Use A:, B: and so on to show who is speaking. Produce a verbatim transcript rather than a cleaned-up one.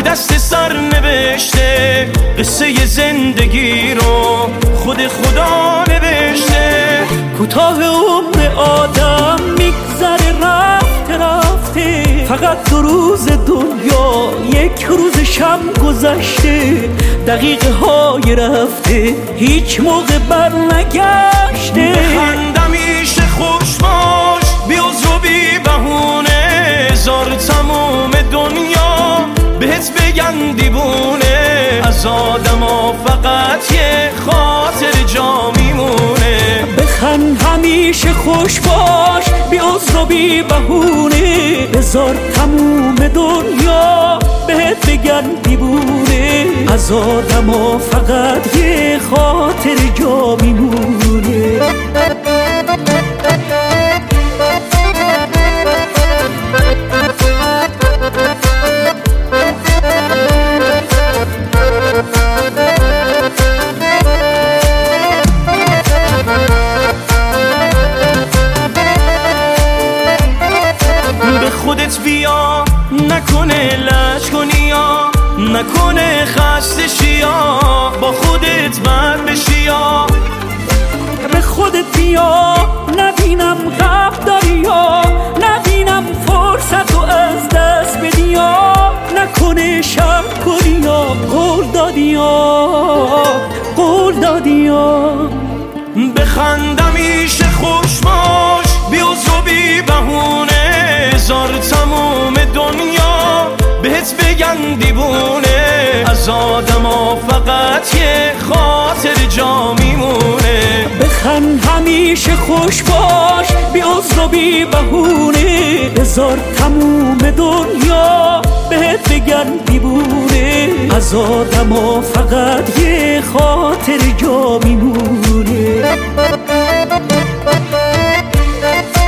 A: دست سر نوشته، قصه زندگی رو خود خدا نوشته.
B: کوتاه عمر آدم میگذره رفته رفته، فقط دو روز دنیا یک روز شب گذشته. دقیقه های رفته هیچ موقع بر نگشته.
A: بخند همیشه خوش باش، بی عذر و بی بهونه، هزار تموم دنیا بهت بگن دیوونه. از آدما فقط یه خاطر جا میمونه.
B: بخند همیشه خوش باش، بی عذر و بی بهونه، بذار تموم دنیا بهت بگن دیوونه. از آدما فقط یه خاطر جا میمونه.
A: خودت بیا، نکنه لج کنی یا نکنه خسته شیا، با خودت بر بشی یا
B: به خودت بیا، نبینم غم داری یا نبینم فرصت رو از دست بدی یا نکنه شب کنی یا قول دادی یا قول دادی یا.
A: بخند همیشه خوش باش، بی عذر و بی بهونه، هزار تموم دنیا بهت بگن دیوونه. از آدما فقط یه خاطر جا میمونه.
B: بخند همیشه خوش باش، بی عذر و بی بهونه، بذار تموم دنیا بهت بگن دیوونه. از آدما فقط یه خاطر جا میمونه.